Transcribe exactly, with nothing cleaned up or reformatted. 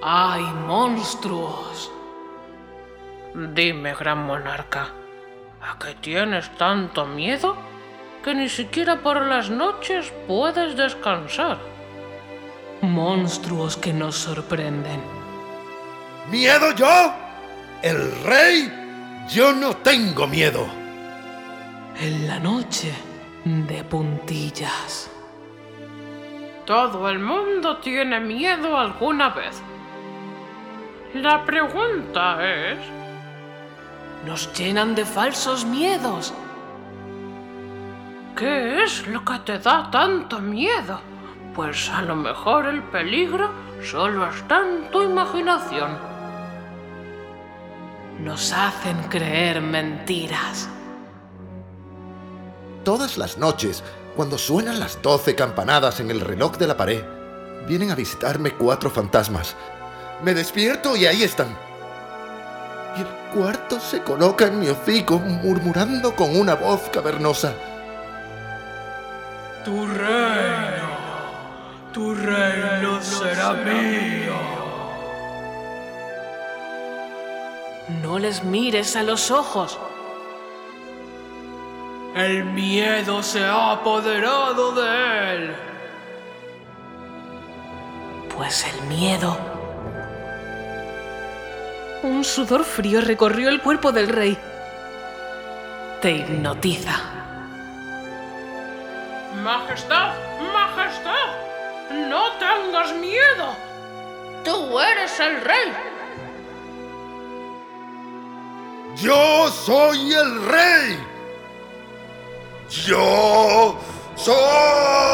Hay monstruos. Dime, gran monarca, ¿a qué tienes tanto miedo que ni siquiera por las noches puedes descansar? Monstruos que nos sorprenden. ¿Miedo yo? ¿El rey? Yo no tengo miedo. En la noche de puntillas. Todo el mundo tiene miedo alguna vez. La pregunta es... Nos llenan de falsos miedos. ¿qué es lo que te da tanto miedo? Pues a lo mejor el peligro solo está en tu imaginación. Nos hacen creer mentiras. Todas las noches, cuando suenan las doce campanadas en el reloj de la pared, vienen a visitarme cuatro fantasmas. Me despierto y ahí están. Y el cuarto se coloca en mi hocico, murmurando con una voz cavernosa: Tu reino, tu reino será mío. No les mires a los ojos. El miedo se ha apoderado de él. Pues el miedo. Un sudor frío recorrió el cuerpo del rey. Te hipnotiza. Majestad, majestad, no tengas miedo. Tú eres el rey. ¡Yo soy el rey! ¡Yo soy